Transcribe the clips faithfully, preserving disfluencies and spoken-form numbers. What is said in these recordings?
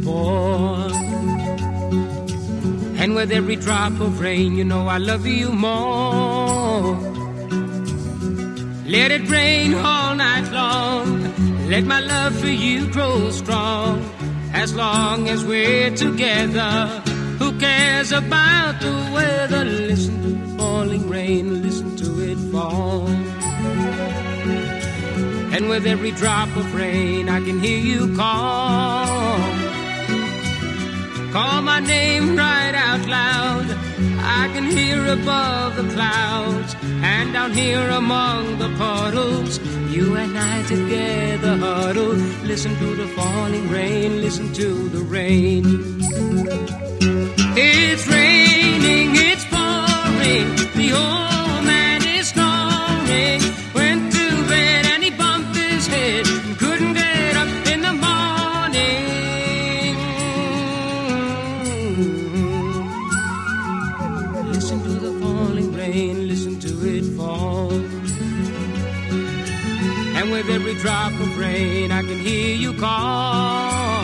before. And with every drop of rain, you know I love you more. Let it rain all night long. Let my love for you grow strong. As long as we're together, who cares about the weather? Listen to the falling rain, listen to it fall. And with every drop of rain, I can hear you call. Call my name right out loud. I can hear above the clouds, and down here among the puddles, you and I together huddle. Listen to the falling rain, listen to the rain. It's raining, it's pouring, the old man is snoring. Went to bed and he bumped his head and couldn't get up in the morning. Listen to the falling rain, listen to it fall. And with every drop of rain, I can hear you call.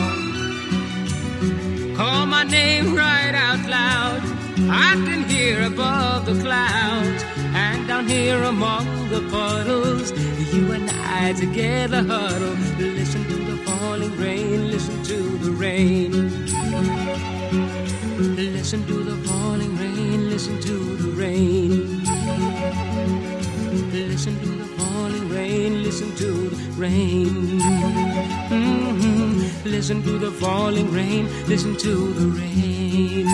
Call my name right out loud. I can hear above the clouds, and down here among the puddles, you and I together huddle. Listen to the falling rain, listen to the rain. Listen to the falling rain, listen to the rain. Listen to the falling rain, listen to the rain. Mm-hmm. Listen to the falling rain, listen to the rain.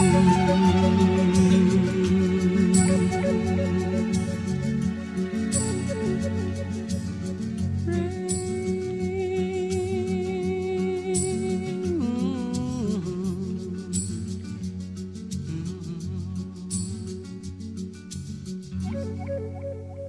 Rain.